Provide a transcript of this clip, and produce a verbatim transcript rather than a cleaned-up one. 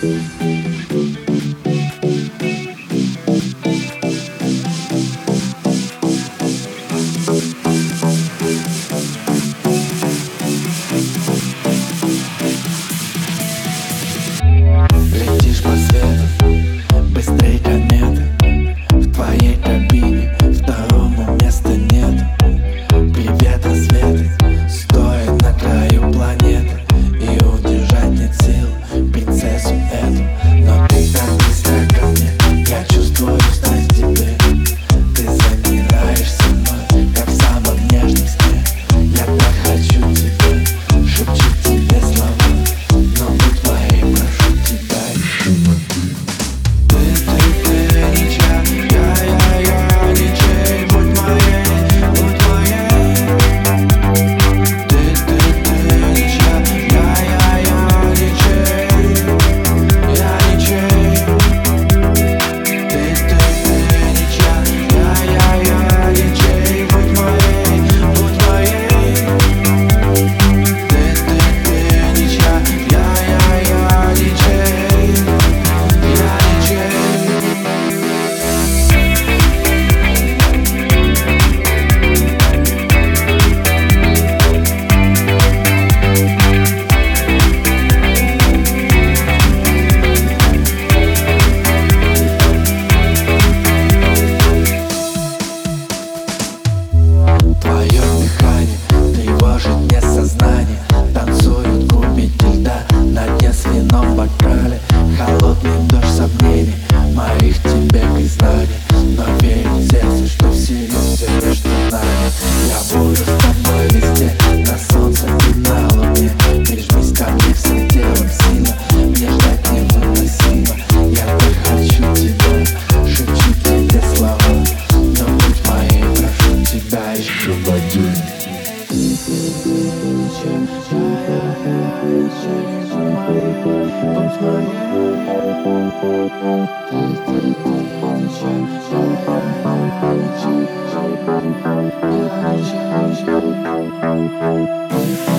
Летишь по свету, быстрей кометы. В твоей кабине второму места нет. Привет, рассветы, стоя на краю планеты. И удержать нет сил принцессу эту. Но ты так близко ко мне, я чувствую страсть к тебе. Ты замираешь со мной, как в самом нежном сне. Я так хочу тебя, шепчу тебе слова, но будь моей, прошу тебя еще на ты. Ты, ты, ты, ничья, я, я, я, ничей, будь моей, будь моей. Ты, ты, ты, ничья, я, я, я, ничей, я ничей. Ты, ты, ты, ничья, я, я, я, ничей, будь моей, будь моей. Ты, ты, ты, ничья, я, я, я, ничей, я ничей. Твое дыхание тревожит мне сознание. Танцуют губики льда на дне с вином в бокале. Холодный дождь сомнений моих тебе признаний. Но верит сердце, что в силе все между нами. Я буду с тобой везде, на солнце и на луне. Прижмись ко мне всем телом сильно, мне ждать невыносимо. Я так хочу тебя, шепчу тебе слова, но будь моей, прошу тебя еще на день. Thank you.